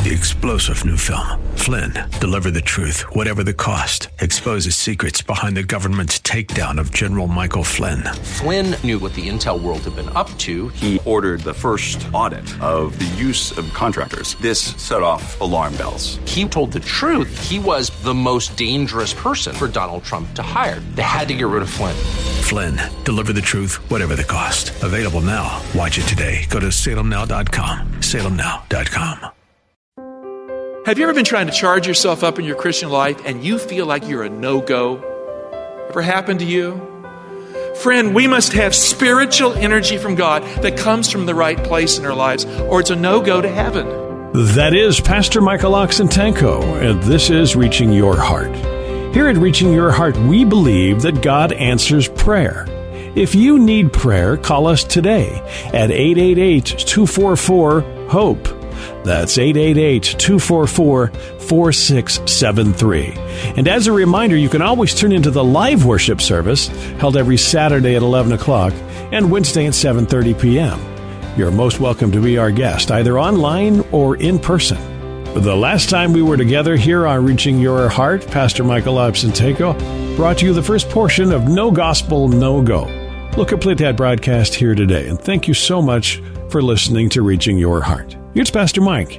the explosive new film, Flynn, Deliver the Truth, Whatever the Cost, exposes secrets behind the government's takedown of General Michael Flynn. Flynn knew what the intel world had been up to. He ordered the first audit of the use of contractors. This set off alarm bells. He told the truth. He was the most dangerous person for Donald Trump to hire. They had to get rid of Flynn. Flynn, Deliver the Truth, Whatever the Cost. Available now. Watch it today. Go to salemnow.com. salemnow.com. Have you ever been trying to charge yourself up in your Christian life and you feel like you're a no-go? Ever happened to you? Friend, we must have spiritual energy from God that comes from the right place in our lives, or it's a no-go to heaven. That is Pastor Michael Oxentenko, and this is Reaching Your Heart. Here at Reaching Your Heart, we believe that God answers prayer. If you need prayer, call us today at 888-244-HOPE. That's 888-244-4673. And as a reminder, you can always tune into the live worship service held every Saturday at 11 o'clock and Wednesday at 7:30 p.m. You're most welcome to be our guest, either online or in person. The last time we were together here on Reaching Your Heart, Pastor Michael Oxentenko brought you the first portion of No Gospel, No Go. We'll complete that broadcast here today, and thank you so much for listening to Reaching Your Heart. Here's Pastor Mike.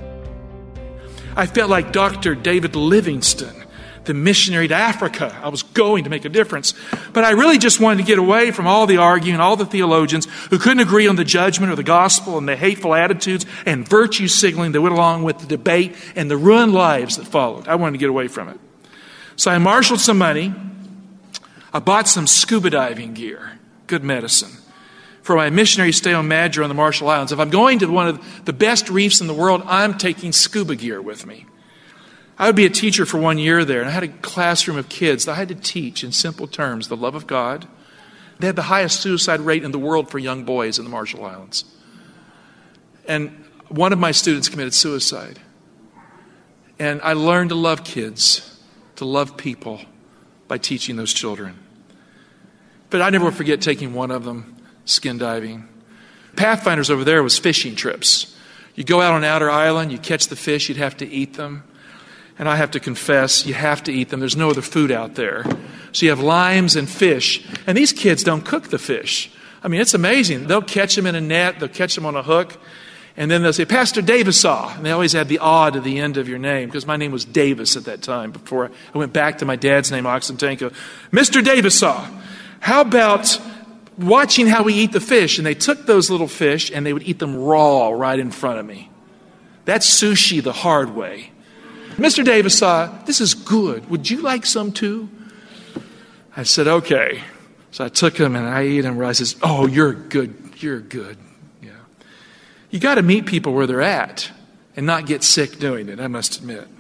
I felt like Dr. David Livingstone, the missionary to Africa. I was going to make a difference. But I really just wanted to get away from all the arguing, all the theologians who couldn't agree on the judgment or the gospel and the hateful attitudes and virtue signaling that went along with the debate and the ruined lives that followed. I wanted to get away from it. So I marshaled some money. I bought some scuba diving gear, good medicine, for my missionary stay on Madra on the Marshall Islands. If I'm going to one of the best reefs in the world, I'm taking scuba gear with me. I would be a teacher for 1 year there, and I had a classroom of kids that I had to teach in simple terms the love of God. They had the highest suicide rate in the world for young boys in the Marshall Islands. And one of my students committed suicide. And I learned to love kids, to love people by teaching those children. But I never will forget taking one of them skin diving. Pathfinders over there was fishing trips. You go out on Outer Island, you catch the fish, you'd have to eat them. And I have to confess, you have to eat them. There's no other food out there. So you have limes and fish. And these kids don't cook the fish. I mean, it's amazing. They'll catch them in a net, they'll catch them on a hook, and then they'll say, Pastor Davisaw. And they always add the "aw" to the end of your name, because my name was Davis at that time before I went back to my dad's name, Oxentenko. Mr. Davisaw, how about watching how we eat the fish? And they took those little fish and they would eat them raw right in front of me. That's sushi the hard way. Mr. Davisaw, this is good. Would you like some too? I said, okay. So I took them and I ate them. I says, oh, you're good. You're good. Yeah. You got to meet people where they're at and not get sick doing it, I must admit.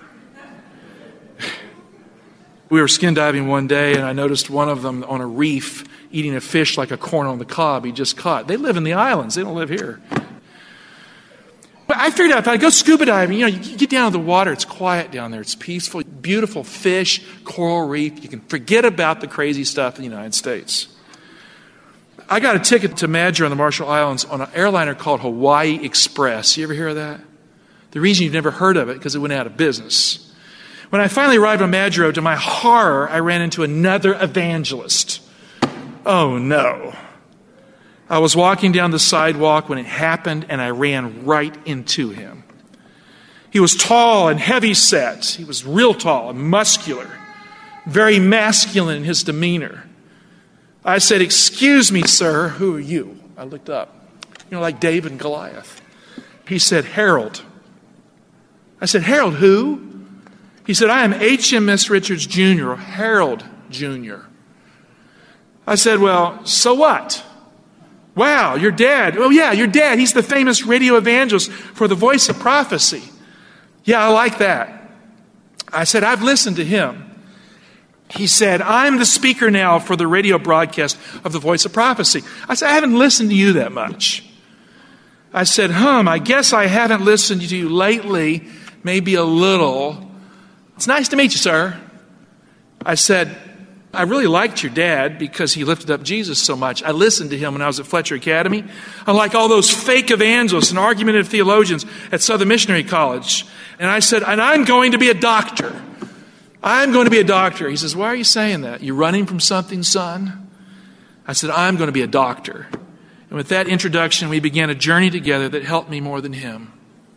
We were skin diving one day and I noticed one of them on a reef eating a fish like a corn on the cob he just caught. They live in the islands. They don't live here. But I figured out if I go scuba diving, you get down to the water, it's quiet down there, it's peaceful, beautiful fish, coral reef. You can forget about the crazy stuff in the United States. I got a ticket to Madra on the Marshall Islands on an airliner called Hawaii Express. You ever hear of that? The reason you've never heard of it, because it went out of business. When I finally arrived on Madra, to my horror, I ran into another evangelist. Oh no. I was walking down the sidewalk when it happened, and I ran right into him. He was tall and heavy-set. He was real tall and muscular, very masculine in his demeanor. I said, excuse me, sir, who are you? I looked up, like David and Goliath. He said, Harold. I said, Harold who? He said, I am HMS Richards Jr., Harold Jr. I said, well, so what? Wow, your dad. Oh, yeah, your dad. He's the famous radio evangelist for the Voice of Prophecy. Yeah, I like that. I said, I've listened to him. He said, I'm the speaker now for the radio broadcast of the Voice of Prophecy. I said, I haven't listened to you that much. I said, I guess I haven't listened to you lately, maybe a little. It's nice to meet you, sir. I said, I really liked your dad because he lifted up Jesus so much. I listened to him when I was at Fletcher Academy. Unlike all those fake evangelists and argumentative theologians at Southern Missionary College. And I said, and I'm going to be a doctor. I'm going to be a doctor. He says, why are you saying that? You running from something, son? I said, I'm going to be a doctor. And with that introduction, we began a journey together that helped me more than him.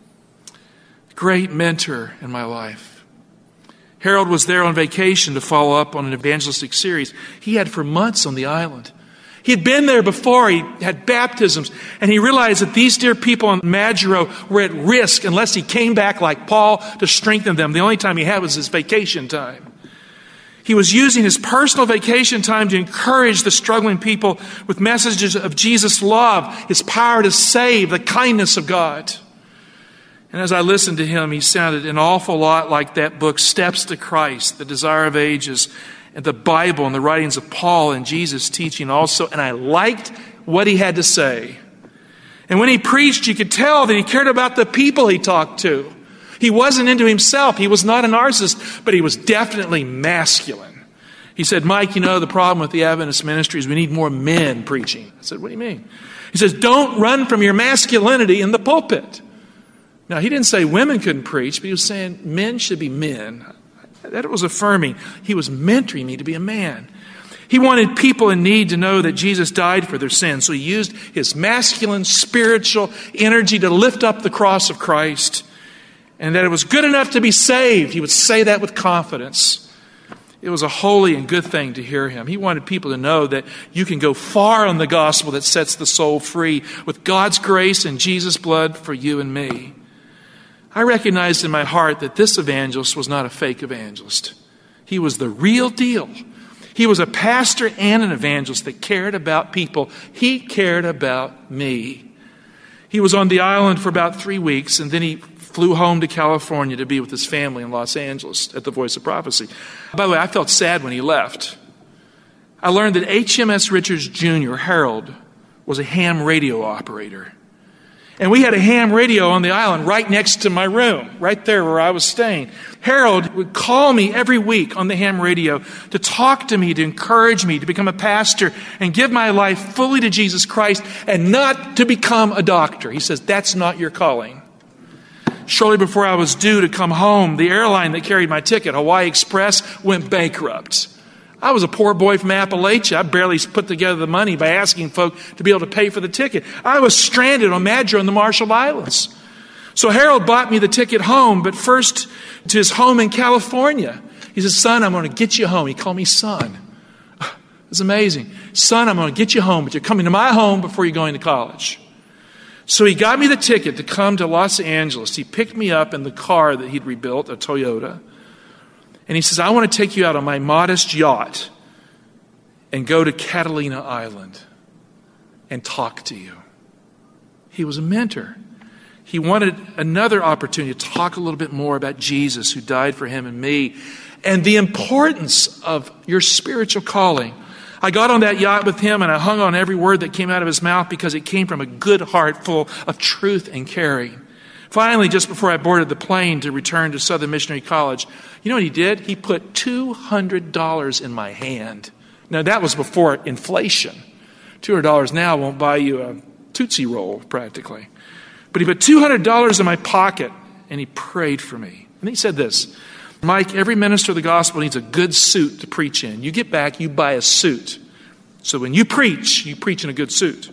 Great mentor in my life. Harold was there on vacation to follow up on an evangelistic series he had for months on the island. He had been there before. He had baptisms. And he realized that these dear people on Majuro were at risk unless he came back like Paul to strengthen them. The only time he had was his vacation time. He was using his personal vacation time to encourage the struggling people with messages of Jesus' love, his power to save, the kindness of God. And as I listened to him, he sounded an awful lot like that book, Steps to Christ, The Desire of Ages, and the Bible and the writings of Paul and Jesus' teaching also. And I liked what he had to say. And when he preached, you could tell that he cared about the people he talked to. He wasn't into himself. He was not a narcissist, but he was definitely masculine. He said, Mike, the problem with the Adventist ministry is we need more men preaching. I said, what do you mean? He says, don't run from your masculinity in the pulpit. Now, he didn't say women couldn't preach, but he was saying men should be men. That was affirming. He was mentoring me to be a man. He wanted people in need to know that Jesus died for their sins. So he used his masculine, spiritual energy to lift up the cross of Christ. And that it was good enough to be saved. He would say that with confidence. It was a holy and good thing to hear him. He wanted people to know that you can go far on the gospel that sets the soul free with God's grace and Jesus' blood for you and me. I recognized in my heart that this evangelist was not a fake evangelist. He was the real deal. He was a pastor and an evangelist that cared about people. He cared about me. He was on the island for about 3 weeks, and then he flew home to California to be with his family in Los Angeles at the Voice of Prophecy. By the way, I felt sad when he left. I learned that HMS Richards Jr., Harold, was a ham radio operator. And we had a ham radio on the island right next to my room, right there where I was staying. Harold would call me every week on the ham radio to talk to me, to encourage me to become a pastor and give my life fully to Jesus Christ and not to become a doctor. He says, that's not your calling. Shortly before I was due to come home, the airline that carried my ticket, Hawaii Express, went bankrupt. I was a poor boy from Appalachia. I barely put together the money by asking folk to be able to pay for the ticket. I was stranded on Majuro in the Marshall Islands. So Harold bought me the ticket home, but first to his home in California. He said, son, I'm going to get you home. He called me son. It's amazing. Son, I'm going to get you home, but you're coming to my home before you're going to college. So he got me the ticket to come to Los Angeles. He picked me up in the car that he'd rebuilt, a Toyota. And he says, I want to take you out on my modest yacht and go to Catalina Island and talk to you. He was a mentor. He wanted another opportunity to talk a little bit more about Jesus who died for him and me and the importance of your spiritual calling. I got on that yacht with him and I hung on every word that came out of his mouth because it came from a good heart full of truth and caring. Finally, just before I boarded the plane to return to Southern Missionary College, you know what he did? He put $200 in my hand. Now, that was before inflation. $200 now won't buy you a Tootsie Roll, practically. But he put $200 in my pocket, and he prayed for me. And he said this, Mike, every minister of the gospel needs a good suit to preach in. You get back, you buy a suit. So when you preach in a good suit.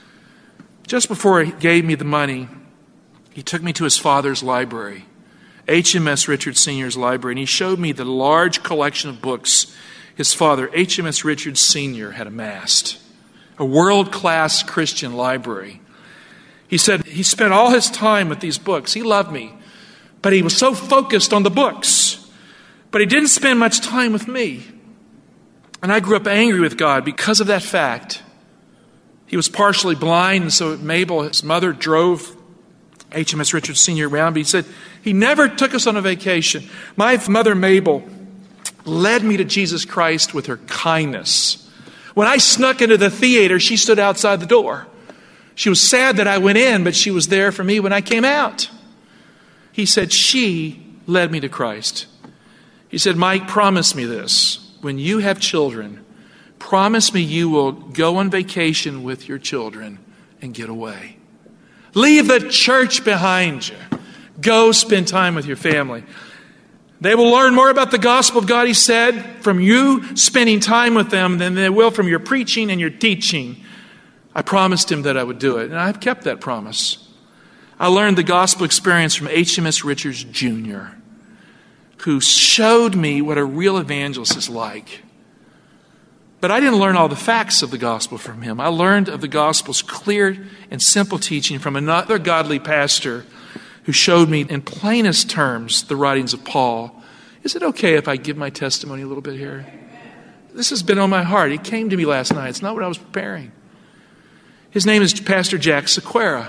Just before he gave me the money, he took me to his father's library, HMS Richards Sr.'s library, and he showed me the large collection of books his father, HMS Richards Sr., had amassed. A world-class Christian library. He said he spent all his time with these books. He loved me, but he was so focused on the books. But he didn't spend much time with me. And I grew up angry with God because of that fact. He was partially blind, and so Mabel, his mother, drove HMS Richards Sr. around, but he said he never took us on a vacation. My mother, Mabel, led me to Jesus Christ with her kindness. When I snuck into the theater, she stood outside the door. She was sad that I went in, but she was there for me when I came out. He said she led me to Christ. He said, Mike, promise me this. when you have children, promise me you will go on vacation with your children and get away. Leave the church behind you. Go spend time with your family. They will learn more about the gospel of God, he said, from you spending time with them than they will from your preaching and your teaching. I promised him that I would do it, and I've kept that promise. I learned the gospel experience from HMS Richards Jr., who showed me what a real evangelist is like. But I didn't learn all the facts of the gospel from him. I learned of the gospel's clear and simple teaching from another godly pastor who showed me in plainest terms the writings of Paul. Is it okay if I give my testimony a little bit here? This has been on my heart. It came to me last night. It's not what I was preparing. His name is Pastor Jack Sequeira.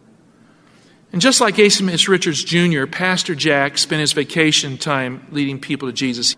And just like HMS Richards Jr., Pastor Jack spent his vacation time leading people to Jesus.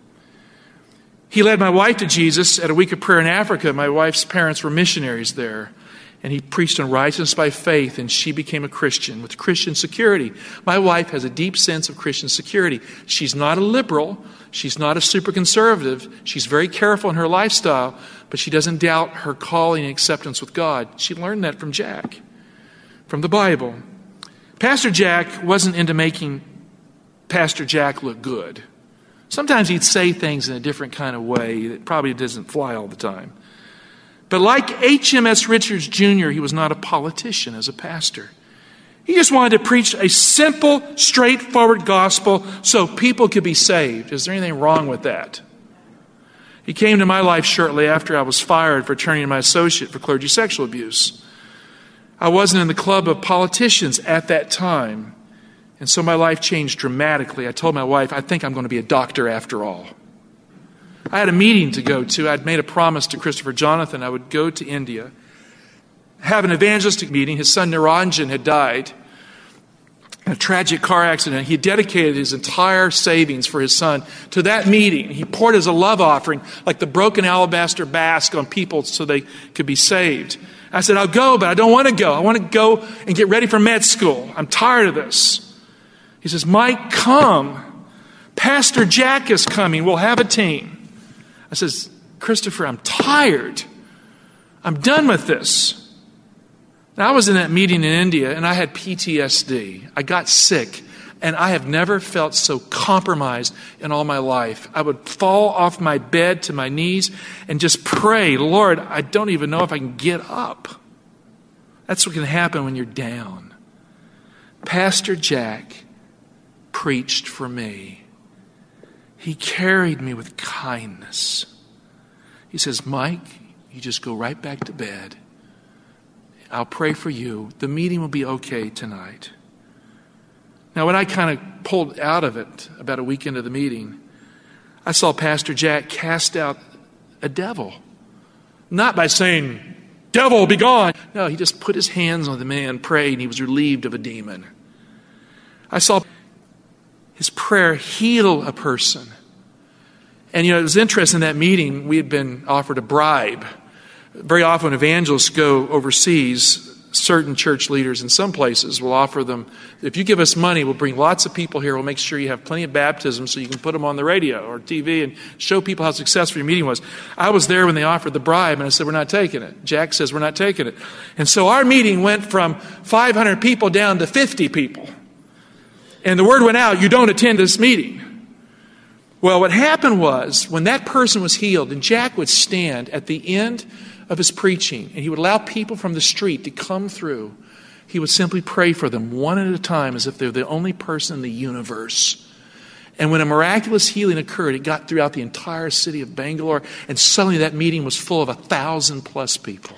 He led my wife to Jesus at a week of prayer in Africa. My wife's parents were missionaries there. And he preached on righteousness by faith, and she became a Christian with Christian security. My wife has a deep sense of Christian security. She's not a liberal. She's not a super conservative. She's very careful in her lifestyle, but she doesn't doubt her calling and acceptance with God. She learned that from Jack, from the Bible. Pastor Jack wasn't into making Pastor Jack look good. Sometimes he'd say things in a different kind of way that probably doesn't fly all the time. But like HMS Richards Jr., he was not a politician as a pastor. He just wanted to preach a simple, straightforward gospel so people could be saved. Is there anything wrong with that? He came to my life shortly after I was fired for turning in my associate for clergy sexual abuse. I wasn't in the club of politicians at that time, and so my life changed dramatically. I told my wife, I think I'm going to be a doctor after all. I had a meeting to go to. I'd made a promise to Christopher Jonathan I would go to India, have an evangelistic meeting. His son Niranjan had died in a tragic car accident. He dedicated his entire savings for his son to that meeting. He poured as a love offering, like the broken alabaster bask on people so they could be saved. I said, I'll go, but I don't want to go. I want to go and get ready for med school. I'm tired of this. He says, Mike, come. Pastor Jack is coming. We'll have a team. I says, Christopher, I'm tired. I'm done with this. Now, I was in that meeting in India, and I had PTSD. I got sick, and I have never felt so compromised in all my life. I would fall off my bed to my knees and just pray, Lord, I don't even know if I can get up. That's what can happen when you're down. Pastor Jack preached for me. He carried me with kindness. He says, Mike, you just go right back to bed. I'll pray for you. The meeting will be okay tonight. Now, when I kind of pulled out of it about a week into the meeting, I saw Pastor Jack cast out a devil. Not by saying, devil, be gone. No, he just put his hands on the man, prayed, and he was relieved of a demon. I saw his prayer heal a person. And it was interesting in that meeting, we had been offered a bribe. Very often when evangelists go overseas, certain church leaders in some places will offer them, if you give us money, we'll bring lots of people here. We'll make sure you have plenty of baptisms so you can put them on the radio or TV and show people how successful your meeting was. I was there when they offered the bribe, and I said, we're not taking it. Jack says, we're not taking it. And so our meeting went from 500 people down to 50 people. And the word went out, you don't attend this meeting. Well, what happened was, when that person was healed, and Jack would stand at the end of his preaching, and he would allow people from the street to come through, he would simply pray for them one at a time as if they're the only person in the universe. And when a miraculous healing occurred, it got throughout the entire city of Bangalore, and suddenly that meeting was full of 1,000+ people.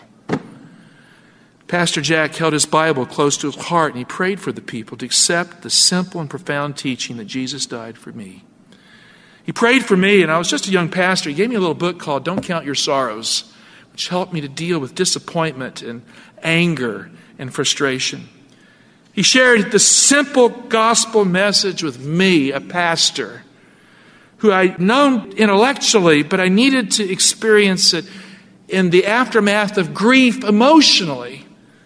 Pastor Jack held his Bible close to his heart, and he prayed for the people to accept the simple and profound teaching that Jesus died for me. He prayed for me, and I was just a young pastor. He gave me a little book called Don't Count Your Sorrows, which helped me to deal with disappointment and anger and frustration. He shared the simple gospel message with me, a pastor, who I'd known intellectually, but I needed to experience it in the aftermath of grief emotionally.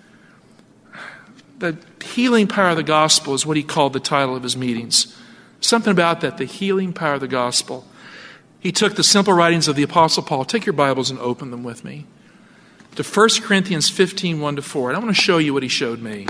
The healing power of the gospel is what he called the title of his meetings. Something about that, the healing power of the gospel. He took the simple writings of the Apostle Paul. Take your Bibles and open them with me to 1 Corinthians 15, 1-4. And I want to show you what he showed me.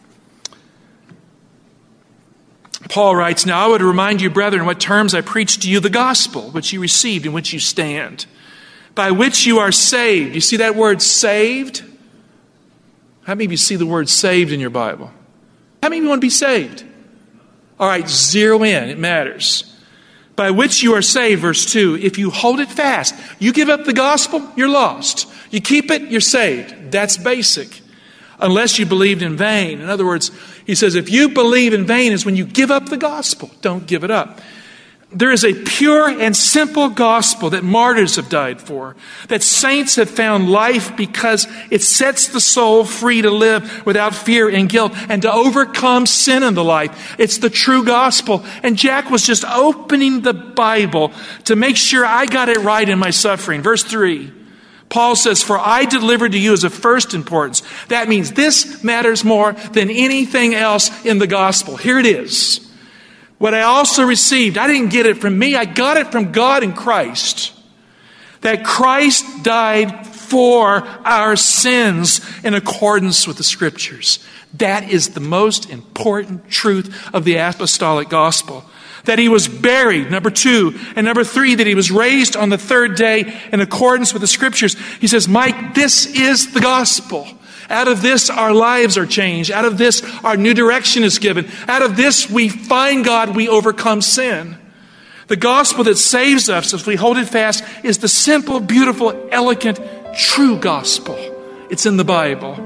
Paul writes, "Now I would remind you, brethren, in what terms I preached to you the gospel, which you received, in which you stand, by which you are saved." You see that word saved? How many of you see the word saved in your Bible? How many of you want to be saved? All right, zero in. It matters. By which you are saved, verse 2, if you hold it fast. You give up the gospel, you're lost. You keep it, you're saved. That's basic. Unless you believed in vain. In other words, he says, if you believe in vain is when you give up the gospel. Don't give it up. There is a pure and simple gospel that martyrs have died for, that saints have found life because it sets the soul free to live without fear and guilt and to overcome sin in the life. It's the true gospel. And Jack was just opening the Bible to make sure I got it right in my suffering. Verse 3, Paul says, "For I delivered to you as of first importance." That means this matters more than anything else in the gospel. Here it is. "What I also received," I didn't get it from me, I got it from God in Christ. "That Christ died for our sins in accordance with the Scriptures." That is the most important truth of the apostolic gospel. That he was buried, number 2. And number 3, that he was raised on the third day in accordance with the Scriptures. He says, Mike, this is the gospel. Out of this, our lives are changed. Out of this, our new direction is given. Out of this, we find God, we overcome sin. The gospel that saves us, if we hold it fast, is the simple, beautiful, elegant, true gospel. It's in the Bible.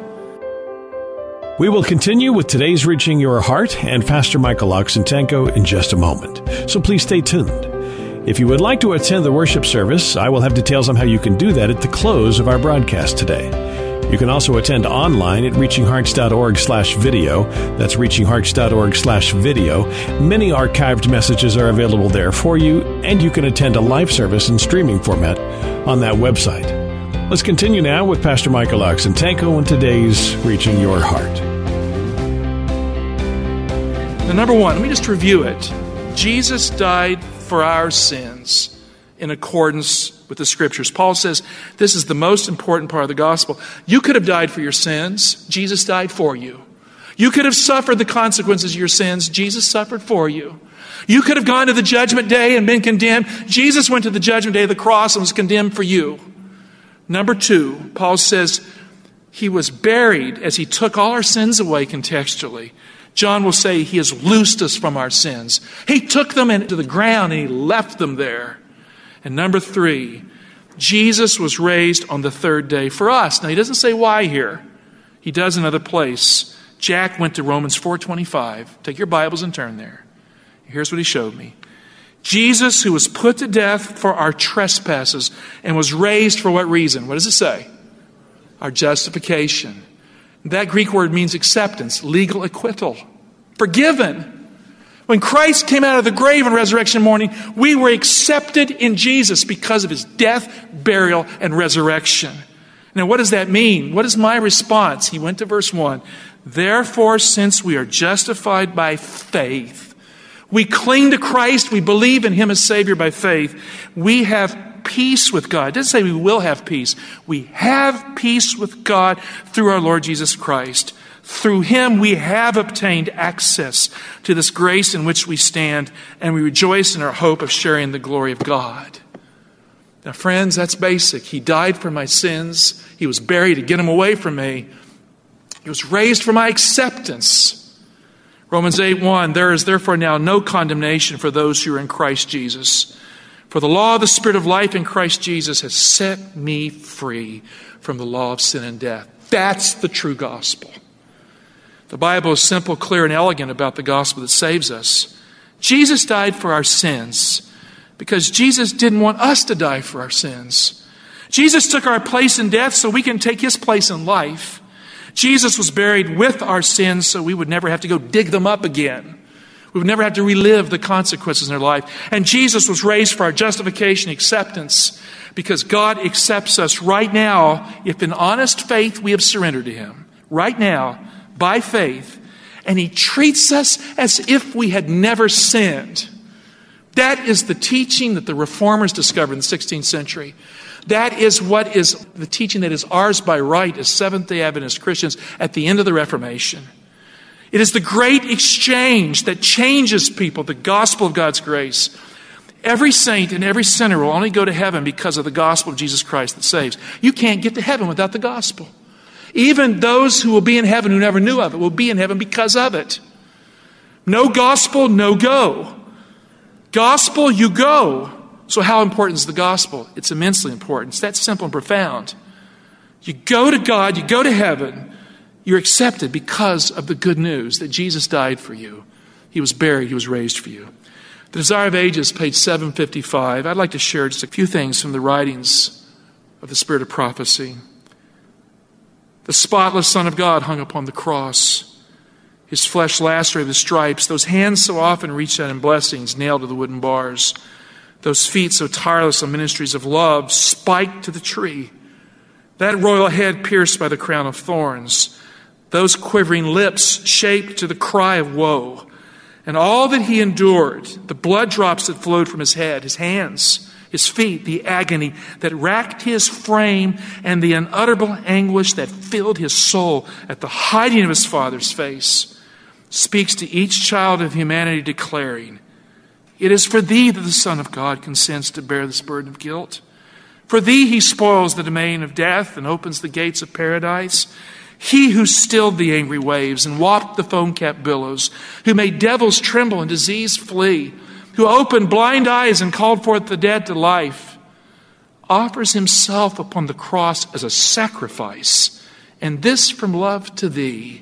We will continue with today's Reaching Your Heart and Pastor Michael Oxentenko in just a moment. So please stay tuned. If you would like to attend the worship service, I will have details on how you can do that at the close of our broadcast today. You can also attend online at reachinghearts.org/video. That's reachinghearts.org/video. Many archived messages are available there for you, and you can attend a live service in streaming format on that website. Let's continue now with Pastor Michael Oxentenko and today's Reaching Your Heart. Now, number 1, let me just review it. Jesus died for our sins in accordance with the Scriptures. Paul says this is the most important part of the gospel. You could have died for your sins. Jesus died for you. You could have suffered the consequences of your sins. Jesus suffered for you. You could have gone to the judgment day and been condemned. Jesus went to the judgment day of the cross and was condemned for you. Number 2, Paul says he was buried as he took all our sins away contextually. John will say he has loosed us from our sins. He took them into the ground and he left them there. And number 3, Jesus was raised on the third day for us. Now, he doesn't say why here. He does in another place. Jack went to Romans 4:25. Take your Bibles and turn there. Here's what he showed me. Jesus, who was put to death for our trespasses and was raised for what reason? What does it say? Our justification. That Greek word means acceptance, legal acquittal, forgiven. When Christ came out of the grave on resurrection morning, we were accepted in Jesus because of his death, burial, and resurrection. Now, what does that mean? What is my response? He went to verse 1. Therefore, since we are justified by faith, we cling to Christ, we believe in him as Savior by faith, we have peace with God. It doesn't say we will have peace. We have peace with God through our Lord Jesus Christ. Through him we have obtained access to this grace in which we stand, and we rejoice in our hope of sharing the glory of God. Now, friends, that's basic. He died for my sins. He was buried to get them away from me. He was raised for my acceptance. Romans 8:1, there is therefore now no condemnation for those who are in Christ Jesus. For the law of the Spirit of life in Christ Jesus has set me free from the law of sin and death. That's the true gospel. The Bible is simple, clear, and elegant about the gospel that saves us. Jesus died for our sins because Jesus didn't want us to die for our sins. Jesus took our place in death so we can take his place in life. Jesus was buried with our sins so we would never have to go dig them up again. We would never have to relive the consequences in our life. And Jesus was raised for our justification, acceptance, because God accepts us right now if in honest faith we have surrendered to him. Right now, by faith. And he treats us as if we had never sinned. That is the teaching that the Reformers discovered in the 16th century. That is what is the teaching that is ours by right as Seventh-day Adventist Christians at the end of the Reformation. It is the great exchange that changes people, the gospel of God's grace. Every saint and every sinner will only go to heaven because of the gospel of Jesus Christ that saves. You can't get to heaven without the gospel. Even those who will be in heaven who never knew of it will be in heaven because of it. No gospel, no go. Gospel, you go. So how important is the gospel? It's immensely important. It's that simple and profound. You go to God, you go to heaven, you're accepted because of the good news that Jesus died for you. He was buried, He was raised for you. The Desire of Ages, page 755. I'd like to share just a few things from the writings of the Spirit of Prophecy. The spotless Son of God hung upon the cross. His flesh lacerated with stripes. Those hands so often reached out in blessings, nailed to the wooden bars. Those feet so tireless on ministries of love, spiked to the tree. That royal head pierced by the crown of thorns. Those quivering lips shaped to the cry of woe. And all that He endured, the blood drops that flowed from His head, His hands, His feet, the agony that racked His frame, and the unutterable anguish that filled His soul at the hiding of His Father's face, speaks to each child of humanity declaring, it is for thee that the Son of God consents to bear this burden of guilt. For thee He spoils the domain of death and opens the gates of paradise. He who stilled the angry waves and whopped the foam-capped billows, who made devils tremble and disease flee, who opened blind eyes and called forth the dead to life, offers Himself upon the cross as a sacrifice, and this from love to thee.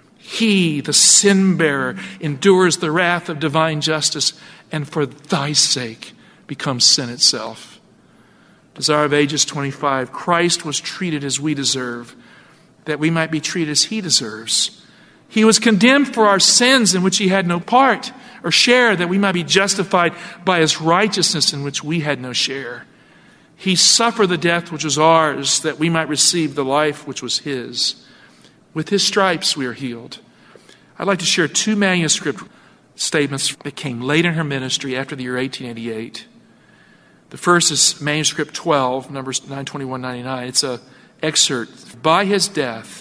He, the sin-bearer, endures the wrath of divine justice, and for thy sake becomes sin itself. Desire of Ages 25. Christ was treated as we deserve, that we might be treated as He deserves. He was condemned for our sins in which He had no part or share, that we might be justified by His righteousness in which we had no share. He suffered the death which was ours, that we might receive the life which was His. With His stripes we are healed. I'd like to share two manuscript statements that came late in her ministry after the year 1888. The first is manuscript 12, numbers 921-99. It's an excerpt. By His death,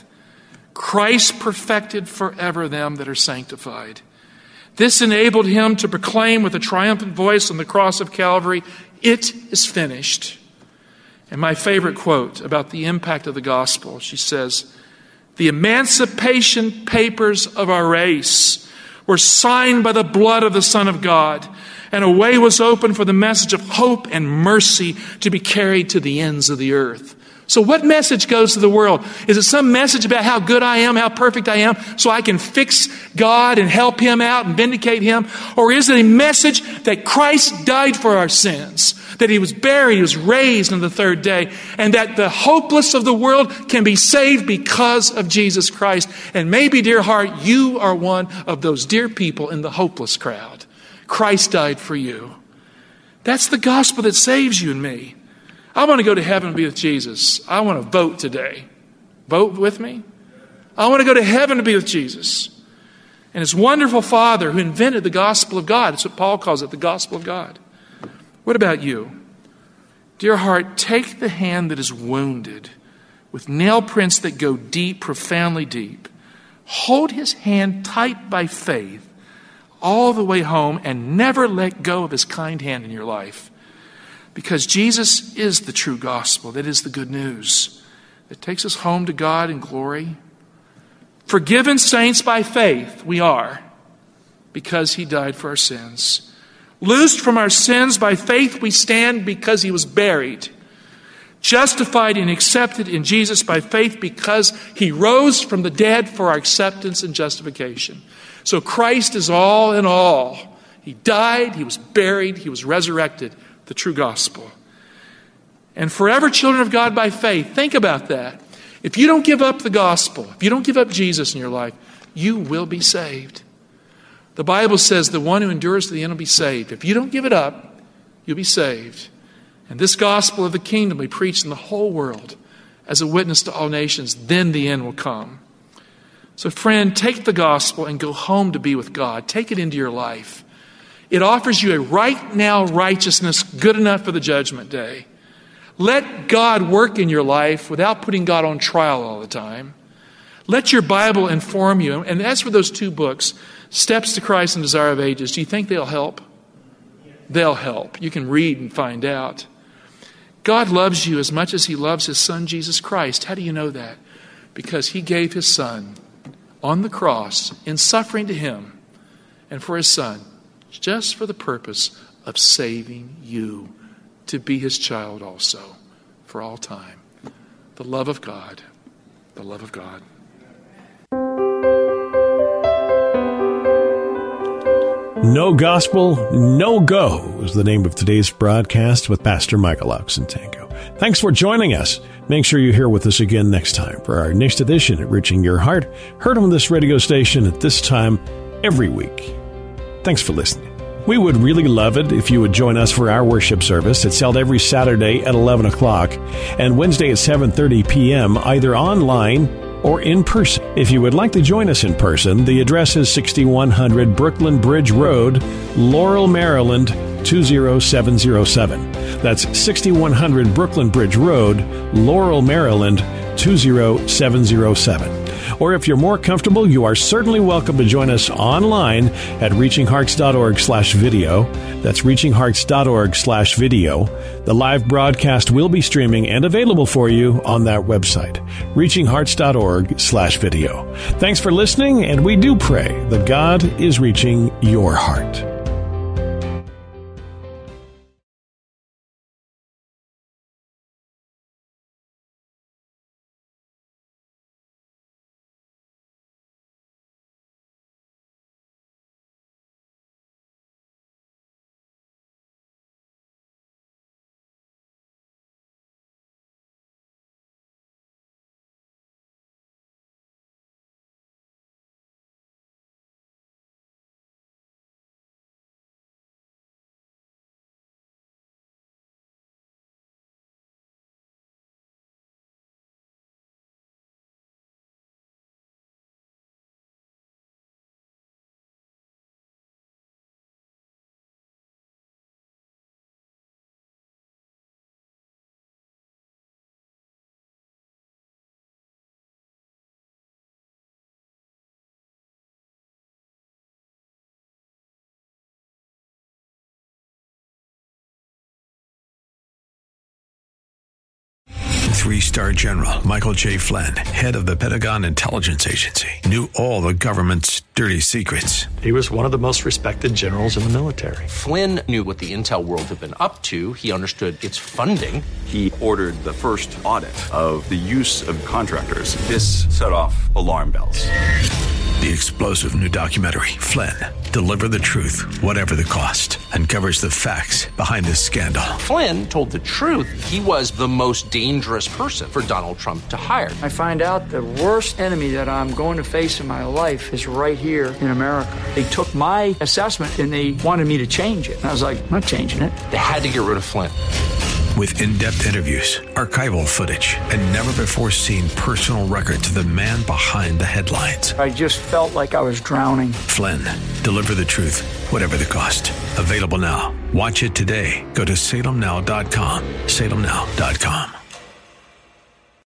Christ perfected forever them that are sanctified. This enabled Him to proclaim with a triumphant voice on the cross of Calvary, it is finished. And my favorite quote about the impact of the gospel, she says, the emancipation papers of our race were signed by the blood of the Son of God, and a way was opened for the message of hope and mercy to be carried to the ends of the earth. So what message goes to the world? Is it some message about how good I am, how perfect I am, so I can fix God and help Him out and vindicate Him? Or is it a message that Christ died for our sins, that He was buried, He was raised on the third day, and that the hopeless of the world can be saved because of Jesus Christ? And maybe, dear heart, you are one of those dear people in the hopeless crowd. Christ died for you. That's the gospel that saves you and me. I want to go to heaven and be with Jesus. I want to vote today. Vote with me? I want to go to heaven to be with Jesus. And His wonderful Father who invented the gospel of God. That's what Paul calls it, the gospel of God. What about you? Dear heart, take the hand that is wounded with nail prints that go deep, profoundly deep. Hold His hand tight by faith all the way home and never let go of His kind hand in your life. Because Jesus is the true gospel. That is the good news that takes us home to God in glory. Forgiven saints by faith, we are, because He died for our sins. Loosed from our sins by faith, we stand because He was buried. Justified and accepted in Jesus by faith because He rose from the dead for our acceptance and justification. So Christ is all in all. He died, He was buried, He was resurrected. The true gospel. And forever children of God by faith. Think about that. If you don't give up the gospel, if you don't give up Jesus in your life, you will be saved. The Bible says the one who endures to the end will be saved. If you don't give it up, you'll be saved. And this gospel of the kingdom will be preached in the whole world as a witness to all nations. Then the end will come. So friend, take the gospel and go home to be with God. Take it into your life. It offers you a right now righteousness good enough for the judgment day. Let God work in your life without putting God on trial all the time. Let your Bible inform you. And as for those two books, Steps to Christ and Desire of Ages, do you think they'll help? They'll help. You can read and find out. God loves you as much as He loves His Son, Jesus Christ. How do you know that? Because He gave His Son on the cross in suffering to Him and for His Son, just for the purpose of saving you to be His child also for all time. The love of God. The love of God. No Gospel, No Go is the name of today's broadcast with Pastor Michael Oxentenko. Thanks for joining us. Make sure you're here with us again next time for our next edition of Reaching Your Heart, heard on this radio station at this time every week. Thanks for listening. We would really love it if you would join us for our worship service. It's held every Saturday at 11 o'clock and Wednesday at 7:30 p.m., either online or in person. If you would like to join us in person, the address is 6100 Brooklyn Bridge Road, Laurel, Maryland, 20707. That's 6100 Brooklyn Bridge Road, Laurel, Maryland, 20707. Or if you're more comfortable, you are certainly welcome to join us online at reachinghearts.org/video. That's reachinghearts.org/video. The live broadcast will be streaming and available for you on that website, reachinghearts.org/video. Thanks for listening, and we do pray that God is reaching your heart. Three-star General Michael J. Flynn, head of the Pentagon Intelligence Agency, knew all the government's dirty secrets. He was one of the most respected generals in the military. Flynn knew what the intel world had been up to. He understood its funding. He ordered the first audit of the use of contractors. This set off alarm bells. The explosive new documentary, Flynn, Deliver the Truth, Whatever the Cost, uncovers the facts behind this scandal. Flynn told the truth. He was the most dangerous person for Donald Trump to hire. I find out the worst enemy that I'm going to face in my life is right here in America. They took my assessment and they wanted me to change it. And I was like, I'm not changing it. They had to get rid of Flynn. With in-depth interviews, archival footage, and never-before-seen personal records of the man behind the headlines. I just felt like I was drowning. Flynn, Deliver the Truth, Whatever the Cost. Available now. Watch it today. Go to salemnow.com. salemnow.com.